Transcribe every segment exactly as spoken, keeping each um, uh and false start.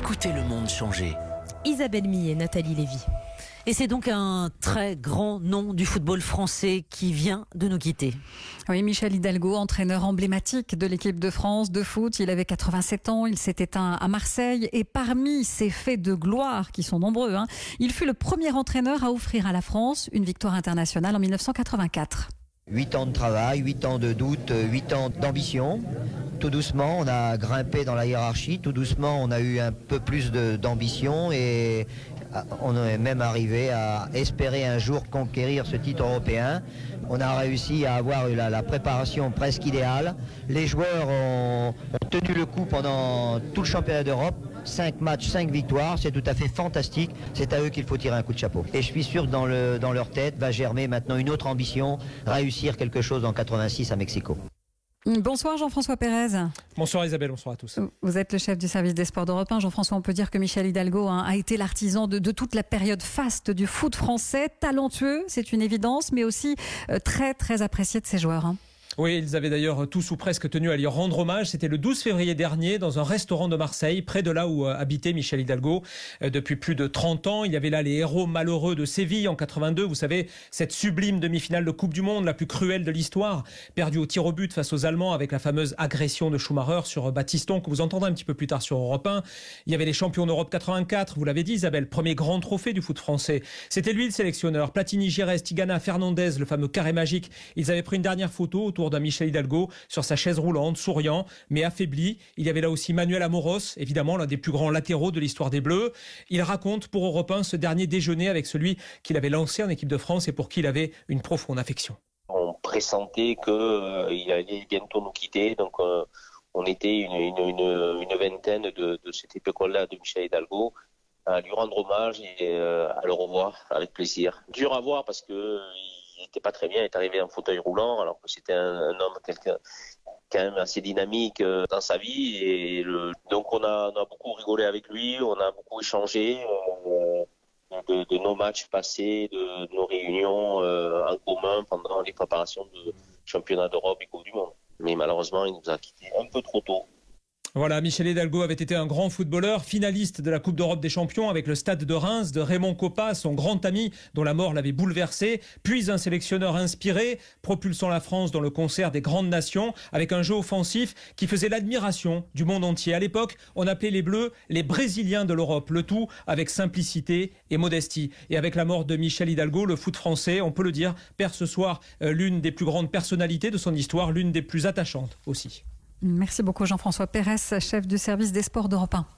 Écoutez le monde changer. Isabelle Millet, Nathalie Lévy. Et c'est donc un très grand nom du football français qui vient de nous quitter. Oui, Michel Hidalgo, entraîneur emblématique de l'équipe de France de foot. Il avait quatre-vingt-sept ans, il s'est éteint à Marseille. Et parmi ses faits de gloire, qui sont nombreux, hein, il fut le premier entraîneur à offrir à la France une victoire internationale en mille neuf cent quatre-vingt-quatre. Huit ans de travail, huit ans de doute, huit ans d'ambition. Tout doucement, on a grimpé dans la hiérarchie. Tout doucement, on a eu un peu plus de, d'ambition et on est même arrivé à espérer un jour conquérir ce titre européen. On a réussi à avoir la, la préparation presque idéale. Les joueurs ont, ont tenu le coup pendant tout le championnat d'Europe. Cinq matchs, cinq victoires, c'est tout à fait fantastique. C'est à eux qu'il faut tirer un coup de chapeau. Et je suis sûr que dans, le, dans leur tête va germer maintenant une autre ambition, réussir quelque chose en quatre-vingt-six à Mexico. Bonsoir Jean-François Pérez. Bonsoir Isabelle, bonsoir à tous. Vous êtes le chef du service des sports d'Europe un. Jean-François, on peut dire que Michel Hidalgo hein, a été l'artisan de, de toute la période faste du foot français. Talentueux, c'est une évidence, mais aussi euh, très très apprécié de ses joueurs. Hein. Oui, ils avaient d'ailleurs tous ou presque tenu à lui rendre hommage. C'était le douze février dernier dans un restaurant de Marseille, près de là où habitait Michel Hidalgo depuis plus de trente ans. Il y avait là les héros malheureux de Séville en quatre-vingt-deux. Vous savez, cette sublime demi-finale de Coupe du Monde, la plus cruelle de l'histoire, perdue au tir au but face aux Allemands avec la fameuse agression de Schumacher sur Battiston que vous entendrez un petit peu plus tard sur Europe un. Il y avait les champions d'Europe quatre-vingt-quatre, vous l'avez dit Isabelle, premier grand trophée du foot français. C'était lui le sélectionneur. Platini, Giresse, Tigana, Fernandez, le fameux carré magique. Ils avaient pris une dernière photo autour d'un Michel Hidalgo sur sa chaise roulante, souriant, mais affaibli. Il y avait là aussi Manuel Amoros, évidemment l'un des plus grands latéraux de l'histoire des Bleus. Il raconte pour Europe un ce dernier déjeuner avec celui qu'il avait lancé en équipe de France et pour qui il avait une profonde affection. On pressentait qu'il euh, allait bientôt nous quitter, donc euh, on était une, une, une, une vingtaine de, de cette époque-là de Michel Hidalgo à lui rendre hommage et euh, à le revoir avec plaisir. Dur à voir parce que il n'était pas très bien, il est arrivé en fauteuil roulant alors que c'était un, un homme quelqu'un quand même assez dynamique euh, dans sa vie et le, donc on a, on a beaucoup rigolé avec lui, on a beaucoup échangé euh, de, de nos matchs passés, de, de nos réunions euh, en commun pendant les préparations de championnat d'Europe et Coupe du Monde. Mais malheureusement, il nous a quittés un peu trop tôt. Voilà, Michel Hidalgo avait été un grand footballeur, finaliste de la Coupe d'Europe des Champions avec le Stade de Reims de Raymond Kopa, son grand ami dont la mort l'avait bouleversé, puis un sélectionneur inspiré, propulsant la France dans le concert des grandes nations avec un jeu offensif qui faisait l'admiration du monde entier. À l'époque, on appelait les Bleus les Brésiliens de l'Europe, le tout avec simplicité et modestie. Et avec la mort de Michel Hidalgo, le foot français, on peut le dire, perd ce soir euh, l'une des plus grandes personnalités de son histoire, l'une des plus attachantes aussi. Merci beaucoup Jean-François Pérez, chef du service des sports d'Europe un.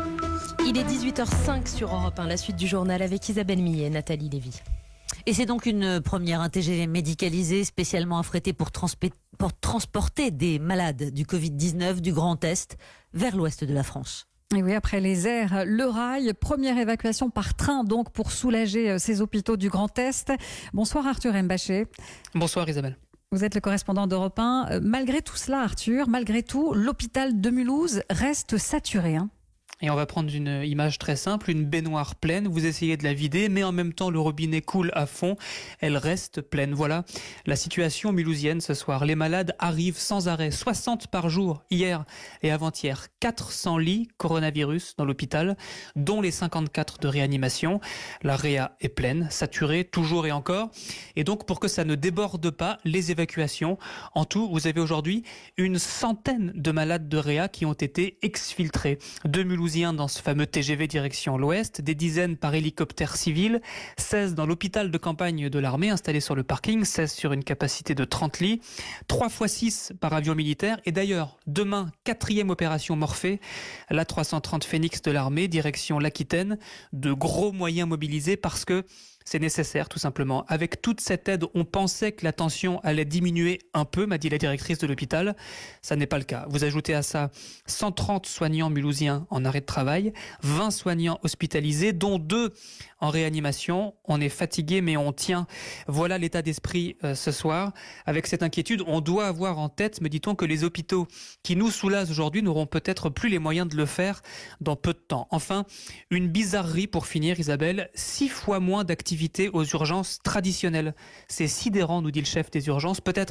Il est dix-huit heures cinq sur Europe un, la suite du journal avec Isabelle Millet, Nathalie Lévy. Et c'est donc une première, un T G V médicalisé spécialement affrété pour, transpe- pour transporter des malades du covid dix-neuf du Grand Est vers l'ouest de la France. Et oui, après les airs, le rail, première évacuation par train donc pour soulager ces hôpitaux du Grand Est. Bonsoir Arthur Mbaché. Bonsoir Isabelle. Vous êtes le correspondant d'Europe un. Malgré tout cela, Arthur, malgré tout, l'hôpital de Mulhouse reste saturé. Hein. Et on va prendre une image très simple, une baignoire pleine. Vous essayez de la vider, mais en même temps, le robinet coule à fond. Elle reste pleine. Voilà la situation mulhousienne ce soir. Les malades arrivent sans arrêt. soixante par jour, hier et avant-hier. quatre cents lits coronavirus dans l'hôpital, dont les cinquante-quatre de réanimation. La réa est pleine, saturée, toujours et encore. Et donc, pour que ça ne déborde pas, les évacuations. En tout, vous avez aujourd'hui une centaine de malades de réa qui ont été exfiltrés de Mulhouse dans ce fameux T G V direction l'Ouest, des dizaines par hélicoptère civil, seize dans l'hôpital de campagne de l'armée installé sur le parking, seize sur une capacité de trente lits, trois fois six par avion militaire et d'ailleurs demain quatrième opération Morphée, la trois cent trente Phénix de l'armée direction l'Aquitaine, de gros moyens mobilisés parce que c'est nécessaire tout simplement. Avec toute cette aide, on pensait que la tension allait diminuer un peu, m'a dit la directrice de l'hôpital. Ça n'est pas le cas. Vous ajoutez à ça cent trente soignants mulhousiens en arrêt de travail, vingt soignants hospitalisés, dont deux en réanimation. On est fatigué mais on tient. Voilà l'état d'esprit euh, ce soir. Avec cette inquiétude, on doit avoir en tête, me dit-on, que les hôpitaux qui nous soulagent aujourd'hui n'auront peut-être plus les moyens de le faire dans peu de temps. Enfin, une bizarrerie pour finir, Isabelle, six fois moins d'activité aux urgences traditionnelles. C'est sidérant, nous dit le chef des urgences. Peut-être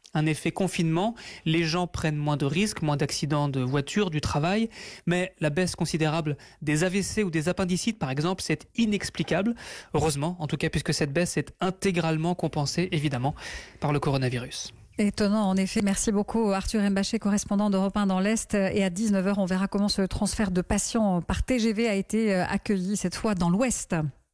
Un effet confinement, les gens prennent moins de risques, moins d'accidents de voiture, du travail, mais la baisse considérable des A V C ou des appendicites par exemple, c'est inexplicable. Heureusement, en tout cas, puisque cette baisse est intégralement compensée évidemment par le coronavirus. Étonnant, en effet. Merci beaucoup Arthur Mbaché, correspondant d'Europe un dans l'Est. Et à dix-neuf heures, on verra comment ce transfert de patients par T G V a été accueilli, cette fois dans l'Ouest.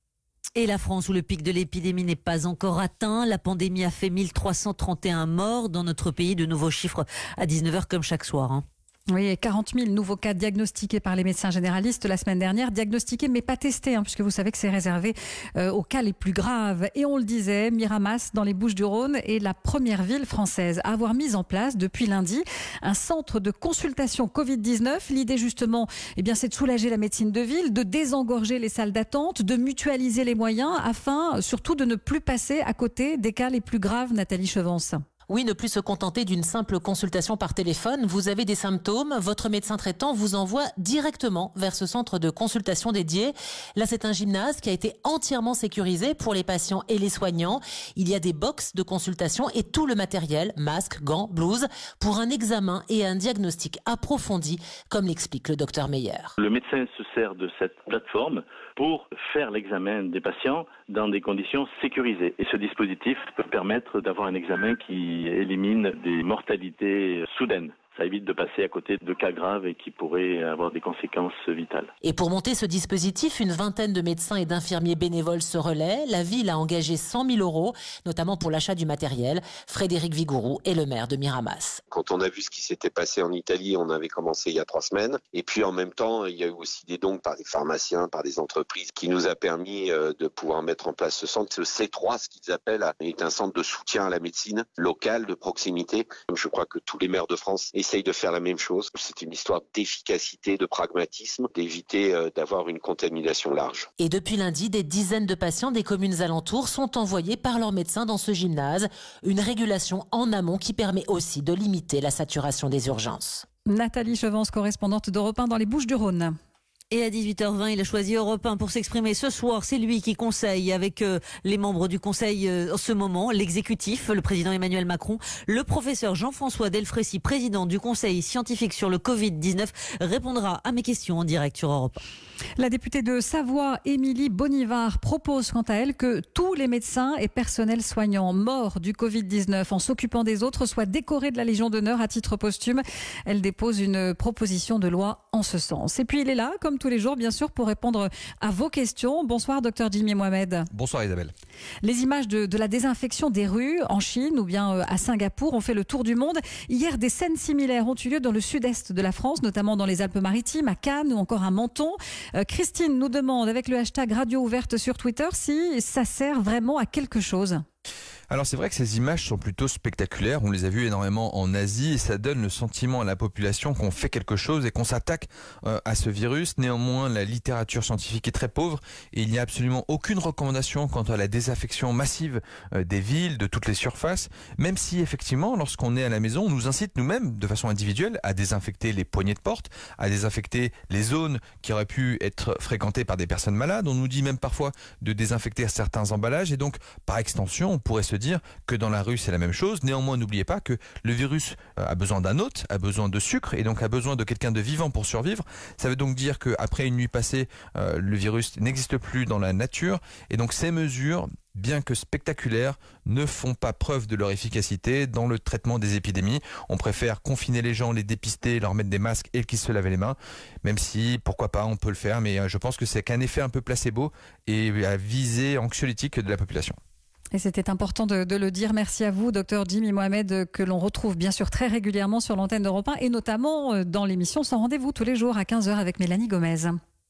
Et la France, où le pic de l'épidémie n'est pas encore atteint. La pandémie a fait mille trois cent trente et un morts dans notre pays. De nouveaux chiffres à dix-neuf heures comme chaque soir. Hein. Oui, et quarante mille nouveaux cas diagnostiqués par les médecins généralistes la semaine dernière. Diagnostiqués mais pas testés, hein, puisque vous savez que c'est réservé euh, aux cas les plus graves. Et on le disait, Miramas, dans les Bouches-du-Rhône, est la première ville française à avoir mis en place depuis lundi un centre de consultation covid dix-neuf. L'idée justement, eh bien, c'est de soulager la médecine de ville, de désengorger les salles d'attente, de mutualiser les moyens afin surtout de ne plus passer à côté des cas les plus graves. Nathalie Chevance. Oui, ne plus se contenter d'une simple consultation par téléphone. Vous avez des symptômes, votre médecin traitant vous envoie directement vers ce centre de consultation dédié. Là, c'est un gymnase qui a été entièrement sécurisé pour les patients et les soignants. Il y a des box de consultation et tout le matériel, masques, gants, blouses, pour un examen et un diagnostic approfondi, comme l'explique le docteur Meyer. Le médecin se sert de cette plateforme pour faire l'examen des patients dans des conditions sécurisées. Et ce dispositif peut permettre d'avoir un examen qui élimine des mortalités soudaines. Ça évite de passer à côté de cas graves et qui pourraient avoir des conséquences vitales. Et pour monter ce dispositif, une vingtaine de médecins et d'infirmiers bénévoles se relaient. La ville a engagé cent mille euros, notamment pour l'achat du matériel. Frédéric Vigourou est le maire de Miramas. Quand on a vu ce qui s'était passé en Italie, on avait commencé il y a trois semaines. Et puis en même temps, il y a eu aussi des dons par des pharmaciens, par des entreprises, qui nous a permis de pouvoir mettre en place ce centre. Ce C trois, ce qu'ils appellent, est un centre de soutien à la médecine locale, de proximité. Je crois que tous les maires de France essaye de faire la même chose. C'est une histoire d'efficacité, de pragmatisme, d'éviter euh, d'avoir une contamination large. Et depuis lundi, des dizaines de patients des communes alentours sont envoyés par leurs médecins dans ce gymnase. Une régulation en amont qui permet aussi de limiter la saturation des urgences. Nathalie Chevance, correspondante d'Europe un dans les Bouches-du-Rhône. Et à dix-huit heures vingt, il a choisi Europe un pour s'exprimer ce soir. C'est lui qui conseille avec euh, les membres du Conseil euh, en ce moment, l'exécutif, le président Emmanuel Macron. Le professeur Jean-François Delfrécy, président du Conseil scientifique sur le covid dix-neuf, répondra à mes questions en direct sur Europe un. La députée de Savoie, Émilie Bonivard, propose quant à elle que tous les médecins et personnels soignants morts du covid dix-neuf en s'occupant des autres soient décorés de la Légion d'honneur à titre posthume. Elle dépose une proposition de loi en ce sens. Et puis il est là, comme tous les jours, bien sûr, pour répondre à vos questions. Bonsoir, docteur Jimmy Mohamed. Bonsoir Isabelle. Les images de, de la désinfection des rues en Chine ou bien à Singapour ont fait le tour du monde. Hier, des scènes similaires ont eu lieu dans le sud-est de la France, notamment dans les Alpes-Maritimes, à Cannes ou encore à Menton. Euh, Christine nous demande avec le hashtag Radio Ouverte sur Twitter si ça sert vraiment à quelque chose. Alors c'est vrai que ces images sont plutôt spectaculaires, on les a vues énormément en Asie et ça donne le sentiment à la population qu'on fait quelque chose et qu'on s'attaque euh, à ce virus. Néanmoins, la littérature scientifique est très pauvre et il n'y a absolument aucune recommandation quant à la désinfection massive euh, des villes, de toutes les surfaces, même si effectivement, lorsqu'on est à la maison, on nous incite nous-mêmes, de façon individuelle, à désinfecter les poignées de porte, à désinfecter les zones qui auraient pu être fréquentées par des personnes malades. On nous dit même parfois de désinfecter certains emballages et donc, par extension, on pourrait se dire que dans la rue c'est la même chose. Néanmoins, n'oubliez pas que le virus a besoin d'un hôte, a besoin de sucre et donc a besoin de quelqu'un de vivant pour survivre. Ça veut donc dire qu'après une nuit passée, euh, le virus n'existe plus dans la nature et donc ces mesures, bien que spectaculaires, ne font pas preuve de leur efficacité dans le traitement des épidémies. On préfère confiner les gens, les dépister, leur mettre des masques et qu'ils se lavent les mains, même si, pourquoi pas, on peut le faire, mais je pense que c'est qu'un effet un peu placebo et à visée anxiolytique de la population. Et c'était important de, de le dire. Merci à vous, docteur Jimmy Mohamed, que l'on retrouve bien sûr très régulièrement sur l'antenne d'Europe un et notamment dans l'émission Sans rendez-vous tous les jours à quinze heures avec Mélanie Gomez.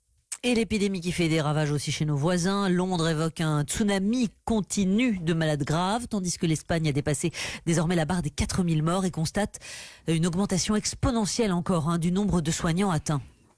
Et l'épidémie qui fait des ravages aussi chez nos voisins. Londres évoque un tsunami continu de malades graves, tandis que l'Espagne a dépassé désormais la barre des quatre mille morts et constate une augmentation exponentielle encore hein, du nombre de soignants atteints.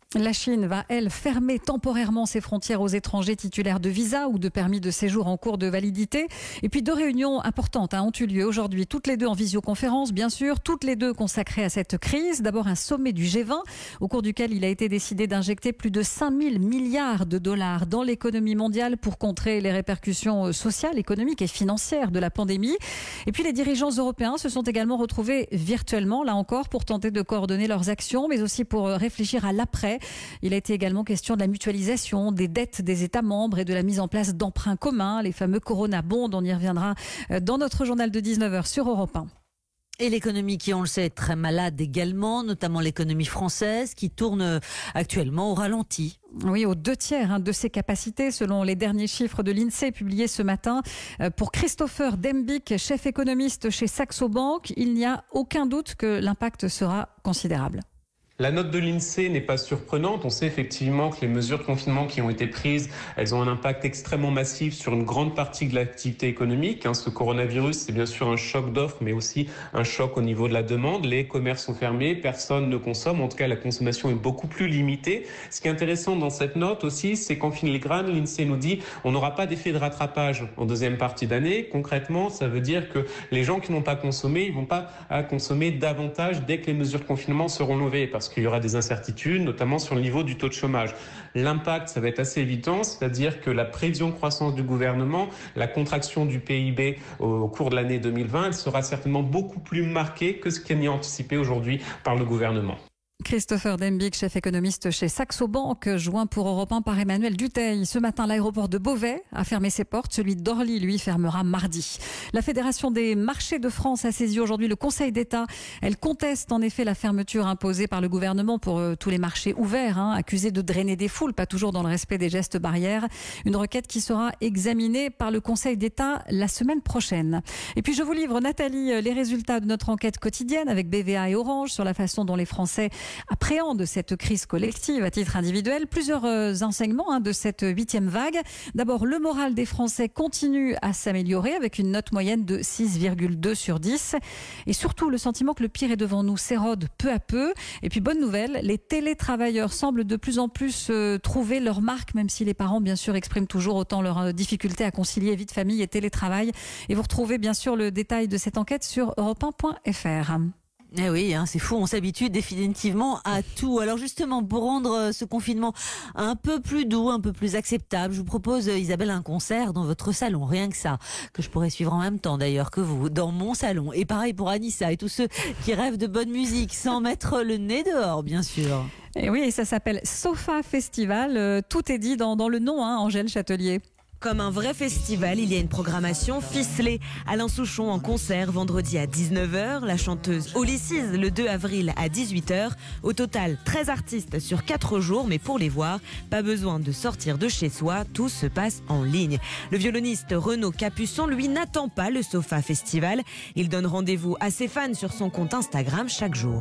La Chine va, elle, fermer temporairement ses frontières aux étrangers titulaires de visas ou de permis de séjour en cours de validité. Et puis deux réunions importantes hein, ont eu lieu aujourd'hui, toutes les deux en visioconférence, bien sûr, toutes les deux consacrées à cette crise. D'abord un sommet du G vingt, au cours duquel il a été décidé d'injecter plus de cinq mille milliards de dollars dans l'économie mondiale pour contrer les répercussions sociales, économiques et financières de la pandémie. Et puis les dirigeants européens se sont également retrouvés virtuellement, là encore, pour tenter de coordonner leurs actions, mais aussi pour réfléchir à l'après. Il a été également question de la mutualisation des dettes des États membres et de la mise en place d'emprunts communs, les fameux Corona Bonds. On y reviendra dans notre journal de dix-neuf heures sur Europe un. Et l'économie qui, on le sait, est très malade également, notamment l'économie française qui tourne actuellement au ralenti. Oui, aux deux tiers hein, de ses capacités, selon les derniers chiffres de l'INSEE publiés ce matin. Pour Christopher Dembick, chef économiste chez Saxo Bank, il n'y a aucun doute que l'impact sera considérable. La note de l'INSEE n'est pas surprenante. On sait effectivement que les mesures de confinement qui ont été prises, elles ont un impact extrêmement massif sur une grande partie de l'activité économique. Ce coronavirus, c'est bien sûr un choc d'offres, mais aussi un choc au niveau de la demande. Les commerces sont fermés, personne ne consomme. En tout cas, la consommation est beaucoup plus limitée. Ce qui est intéressant dans cette note aussi, c'est qu'en filigrane, l'INSEE nous dit on n'aura pas d'effet de rattrapage en deuxième partie d'année. Concrètement, ça veut dire que les gens qui n'ont pas consommé, ils ne vont pas consommer davantage dès que les mesures de confinement seront levées, parce qu'il y aura des incertitudes, notamment sur le niveau du taux de chômage. L'impact, ça va être assez évident, c'est-à-dire que la prévision de croissance du gouvernement, la contraction du P I B au, au cours de l'année deux mille vingt, elle sera certainement beaucoup plus marquée que ce qui est anticipé aujourd'hui par le gouvernement. Christopher Dembick, chef économiste chez Saxo Bank, joint pour Europe un par Emmanuel Dutheil. Ce matin, l'aéroport de Beauvais a fermé ses portes. Celui d'Orly, lui, fermera mardi. La Fédération des marchés de France a saisi aujourd'hui le Conseil d'État. Elle conteste en effet la fermeture imposée par le gouvernement pour euh, tous les marchés ouverts, hein, accusés de drainer des foules, pas toujours dans le respect des gestes barrières. Une requête qui sera examinée par le Conseil d'État la semaine prochaine. Et puis je vous livre, Nathalie, les résultats de notre enquête quotidienne avec B V A et Orange sur la façon dont les Français appréhende cette crise collective à titre individuel. Plusieurs enseignements hein, de cette huitième vague. D'abord, le moral des Français continue à s'améliorer avec une note moyenne de six virgule deux sur dix. Et surtout, le sentiment que le pire est devant nous s'érode peu à peu. Et puis, bonne nouvelle, les télétravailleurs semblent de plus en plus euh, trouver leur marque, même si les parents, bien sûr, expriment toujours autant leur euh, difficulté à concilier vie de famille et télétravail. Et vous retrouvez, bien sûr, le détail de cette enquête sur europe un point f r. Eh oui, hein, c'est fou, on s'habitue définitivement à tout. Alors justement, pour rendre ce confinement un peu plus doux, un peu plus acceptable, je vous propose, Isabelle, un concert dans votre salon, rien que ça, que je pourrais suivre en même temps d'ailleurs que vous, dans mon salon. Et pareil pour Anissa et tous ceux qui rêvent de bonne musique, sans mettre le nez dehors, bien sûr. Et oui, ça s'appelle Sofa Festival, euh, tout est dit dans, dans le nom, hein, Angèle Châtelier. Comme un vrai festival, il y a une programmation ficelée. Alain Souchon en concert vendredi à dix-neuf heures, la chanteuse Olysses le deux avril à dix-huit heures. Au total, treize artistes sur quatre jours, mais pour les voir, pas besoin de sortir de chez soi, tout se passe en ligne. Le violoniste Renaud Capuçon, lui, n'attend pas le Sofa Festival. Il donne rendez-vous à ses fans sur son compte Instagram chaque jour.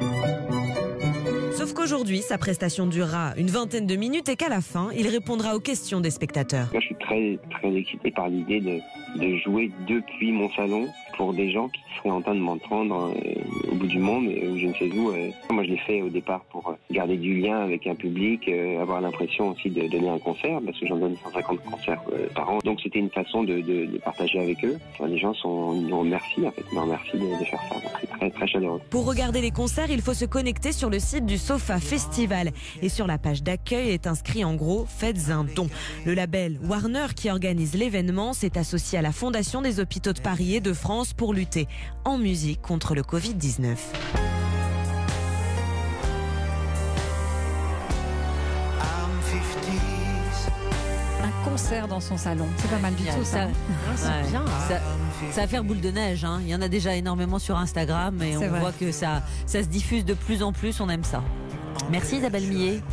Sauf qu'aujourd'hui, sa prestation durera une vingtaine de minutes et qu'à la fin, il répondra aux questions des spectateurs. Moi, je suis très, très excité par l'idée de, de jouer depuis mon salon pour des gens qui seraient en train de m'entendre euh, au bout du monde, ou je ne sais où. Euh. Moi, je l'ai fait au départ pour garder du lien avec un public, euh, avoir l'impression aussi de donner un concert, parce que j'en donne cent cinquante concerts euh, par an. Donc, c'était une façon de, de, de partager avec eux. Enfin, les gens sont, nous remercient, en fait, nous remercient de, de faire ça. Donc, c'est très, très chaleureux. Pour regarder les concerts, il faut se connecter sur le site du Sofa Festival. Et sur la page d'accueil est inscrit en gros « Faites un don ». Le label Warner, qui organise l'événement, s'est associé à la Fondation des hôpitaux de Paris et de France pour lutter en musique contre le covid dix-neuf. Un concert dans son salon, c'est pas mal du tout ça. Ça, ouais. bien, hein. ça, ça va faire boule de neige, hein. Il y en a déjà énormément sur Instagram et on vrai. voit que ça, ça se diffuse de plus en plus, on aime ça. Merci Isabelle Millet.